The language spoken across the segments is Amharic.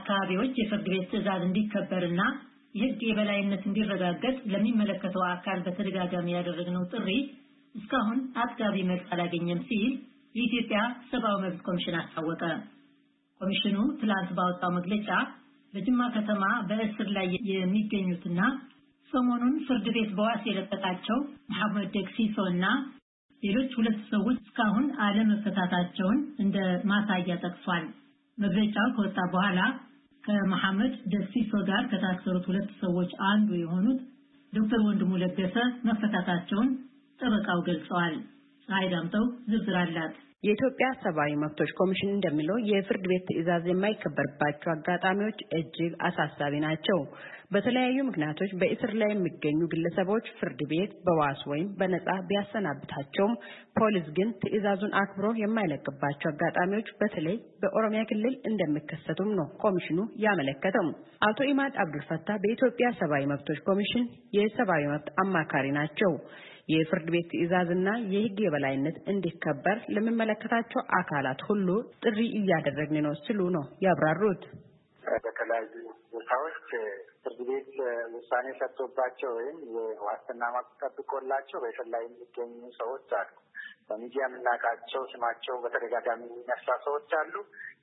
አካባቢዎች የፍርድ ቤት ትዕዛዝ እንዲከበርና የሕግ የበላይነት እንዲረጋገጥ ለሚመለከተው አካል በተደጋጋሚ ያደረግነው ጥሪ እስካሁን አጥጋቢ መልስ አላገኘም ሲል የኢትዮጵያ ሰብአዊ መብት ኮሚሽን አስታወቀ። ኮሚሽኑ ትላንት ባወጣው መግለጫ በጅማ ከተማ በእስር ላይ የሚገኙትና ሰሞኑን ፍርድ ቤት በዋስ የለቀቃቸው መሐመድ ደክሲሶና ሌሎች ሁለት ሰዎች እስካሁን አለመፈታታቸውን እንደ ማሳያ ጠቅሷል። መግለጫው ከወጣ በኋላ ከመሐመድ ደክሲሶ ጋር ከታሰሩት ሁለት ሰዎች አንዱ የሆኑት ዶክተር ወንድሙ ለገሰ መፈታታቸውን ጠበቃው ገልጸዋል። አይዳምጠው ዝርዝር አላት። የኢትዮጵያ ሰብአዊ መብቶች ኮሚሽን እንደሚለው የፍርድ ቤት ትዕዛዝ የማይከበርባቸው አጋጣሚዎች እጅግ አሳሳቢ ናቸው። በተለያዩ ምክንያቶች በእስር ላይ የሚገኙ ግለሰቦች ፍርድ ቤት በዋስ ወይም በነፃ ቢያሰናብታቸውም ፖሊስ ግን ትዕዛዙን አክብሮ የማይለቅባቸው አጋጣሚዎች በተለይ በኦሮሚያ ክልል እንደሚከሰቱም ነው ኮሚሽኑ ያመለከተው። አቶ ኢማድ አብዱልፈታ በኢትዮጵያ ሰብአዊ መብቶች ኮሚሽን የሰብአዊ መብት አማካሪ ናቸው። የፍርድ ቤት ትዕዛዝና የሕግ የበላይነት እንዲከበር ለሚመለከታቸው አካላት ሁሉ ጥሪ እያደረግን ነው ሲሉ ነው ያብራሩት። በተለያዩ ቦታዎች ፍርድ ቤት ውሳኔ ሰጥቶባቸው ወይም የዋስትና መብት ጠብቆላቸው በእስር ላይ የሚገኙ ሰዎች አሉ። በሚዲያ የምናውቃቸው ስማቸው በተደጋጋሚ የሚነሳ ሰዎች አሉ።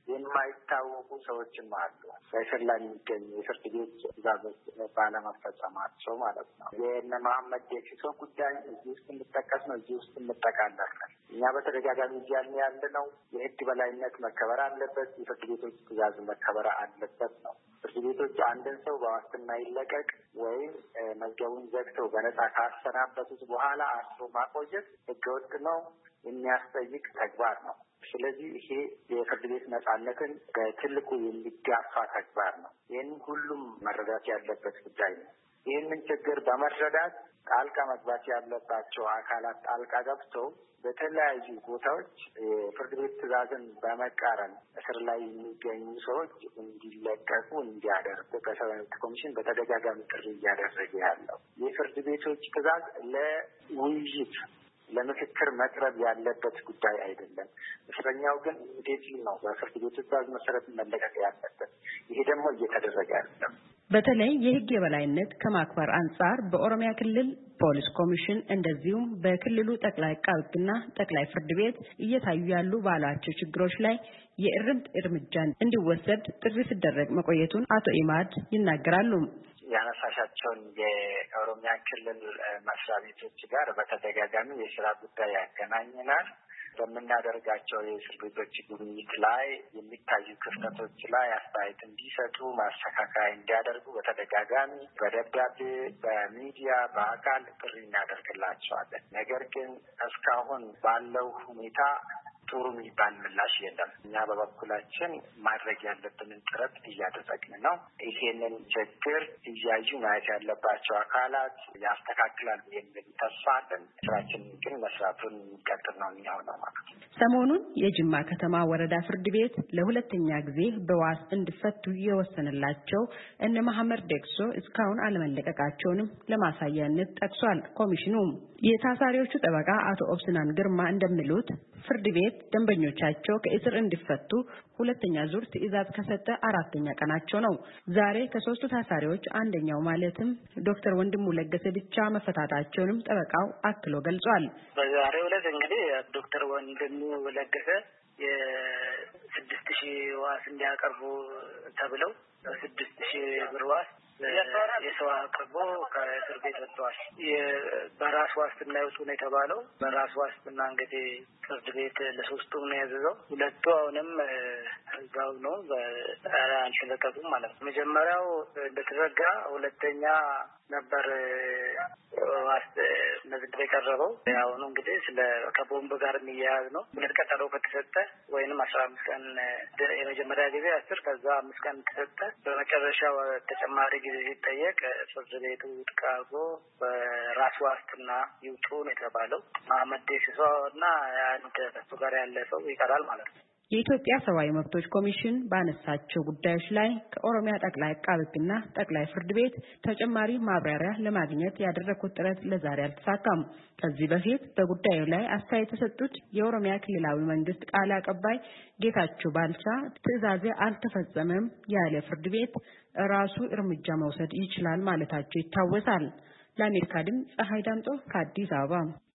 የማይታወቁ ሰዎችም አሉ። በእስር ላይ የሚገኙ የፍርድ ቤት ትዕዛዞች ባለመፈጸማቸው ማለት ነው። የእነ መሐመድ ደክሲሶ ጉዳይ እዚህ ውስጥ የሚጠቀስ ነው። እዚህ ውስጥ እንጠቃላለን። እኛ በተደጋጋሚ እያልን ያለ ነው የሕግ በላይነት መከበር አለበት፣ የፍርድ ቤቶች ትዕዛዝ መከበር አለበት ነው። ፍርድ ቤቶች አንድን ሰው በዋስትና ይለቀቅ ወይም መዝገቡን ዘግተው በነፃ ካሰናበቱት በኋላ አስሮ ማቆየት ሕገወጥ ነው፣ የሚያስጠይቅ ተግባር ነው። ስለዚህ ይሄ የፍርድ ቤት ነፃነትን በትልቁ የሚጋፋ ተግባር ነው። ይህን ሁሉም መረዳት ያለበት ጉዳይ ነው። ይህንን ችግር በመረዳት ጣልቃ መግባት ያለባቸው አካላት ጣልቃ ገብተው በተለያዩ ቦታዎች የፍርድ ቤት ትዕዛዝን በመቃረን እስር ላይ የሚገኙ ሰዎች እንዲለቀቁ እንዲያደርጉ ከሰብአዊ መብት ኮሚሽን በተደጋጋሚ ጥሪ እያደረገ ያለው የፍርድ ቤቶች ትዕዛዝ ለውይይት ለምክክር መቅረብ ያለበት ጉዳይ አይደለም። እስረኛው ግን እንዴት ነው በፍርድ ቤት ትዕዛዝ መሰረት መለቀቅ ያለበት። ይሄ ደግሞ እየተደረገ አይደለም። በተለይ የሕግ የበላይነት ከማክበር አንጻር በኦሮሚያ ክልል ፖሊስ ኮሚሽን እንደዚሁም በክልሉ ጠቅላይ አቃቤ ሕግና ጠቅላይ ፍርድ ቤት እየታዩ ያሉ ባሏቸው ችግሮች ላይ የእርምት እርምጃ እንዲወሰድ ጥሪ ሲደረግ መቆየቱን አቶ ኢማድ ይናገራሉ። ያነሳሻቸውን የኦሮሚያ ክልል መስሪያ ቤቶች ጋር በተደጋጋሚ የስራ ጉዳይ ያገናኘናል። በምናደርጋቸው የእስር ቤቶች ጉብኝት ላይ የሚታዩ ክፍተቶች ላይ አስተያየት እንዲሰጡ፣ ማስተካከያ እንዲያደርጉ በተደጋጋሚ በደብዳቤ፣ በሚዲያ፣ በአካል ጥሪ እናደርግላቸዋለን። ነገር ግን እስካሁን ባለው ሁኔታ ጥሩ የሚባል ምላሽ የለም። እኛ በበኩላችን ማድረግ ያለብንን ጥረት እያደረግን ነው። ይሄንን ችግር እያዩ ማየት ያለባቸው አካላት ያስተካክላሉ የሚል ተስፋ አለን። ስራችን ግን መስራቱን የሚቀጥል ነው የሚሆነው ማለት ነው። ሰሞኑን የጅማ ከተማ ወረዳ ፍርድ ቤት ለሁለተኛ ጊዜ በዋስ እንዲፈቱ የወሰነላቸው እነ መሐመድ ደክሲሶ እስካሁን አለመለቀቃቸውንም ለማሳያነት ጠቅሷል። ኮሚሽኑ የታሳሪዎቹ ጠበቃ አቶ ኦብስናን ግርማ እንደሚሉት ፍርድ ቤት ደንበኞቻቸው ከእስር እንዲፈቱ ሁለተኛ ዙር ትዕዛዝ ከሰጠ አራተኛ ቀናቸው ነው። ዛሬ ከሶስቱ ታሳሪዎች አንደኛው ማለትም ዶክተር ወንድሙ ለገሰ ብቻ መፈታታቸውንም ጠበቃው አክሎ ገልጿል። በዛሬው ዕለት እንግዲህ ዶክተር ወንድሙ ለገሰ የ6,000 ዋስ እንዲያቀርቡ ተብለው 6,000 ብር ዋስ የሰው አቅርቦ ከእስር ቤት ወጥተዋል። በራስ ዋስትና ይወጡ ነው የተባለው። በራስ ዋስትና እንግዲህ ፍርድ ቤት ለሶስቱም ነው ያዘዘው። ሁለቱ አሁንም እዛው ነው አልተለቀቁም ማለት ነው። መጀመሪያው እንደተዘጋ ሁለተኛ ነበር ዋስ መዝገብ የቀረበው። አሁን እንግዲህ ስለ ከቦምብ ጋር የሚያያዝ ነው። ሁለት ቀጠሮ ከተሰጠ ወይንም 15 ቀን የመጀመሪያ ጊዜ 10 ከዛ 5 ቀን ተሰጠ። በመጨረሻው ተጨማሪ ጊዜ ሲጠየቅ ፍርድ ቤቱ ውድቅ አድርጎ በራስ ዋስትና ይውጡ ነው የተባለው። መሐመድ ደክሲሶ እና አንድ ከሱ ጋር ያለ ሰው ይቀራል ማለት ነው። የኢትዮጵያ ሰብአዊ መብቶች ኮሚሽን ባነሳቸው ጉዳዮች ላይ ከኦሮሚያ ጠቅላይ አቃቤ ሕግና ጠቅላይ ፍርድ ቤት ተጨማሪ ማብራሪያ ለማግኘት ያደረኩት ጥረት ለዛሬ አልተሳካም። ከዚህ በፊት በጉዳዩ ላይ አስተያየት የሰጡት የኦሮሚያ ክልላዊ መንግስት ቃል አቀባይ ጌታቸው ባልቻ ትዕዛዜ አልተፈጸመም ያለ ፍርድ ቤት ራሱ እርምጃ መውሰድ ይችላል ማለታቸው ይታወሳል። ለአሜሪካ ድምፅ ፀሐይ ዳምጦ ከአዲስ አበባ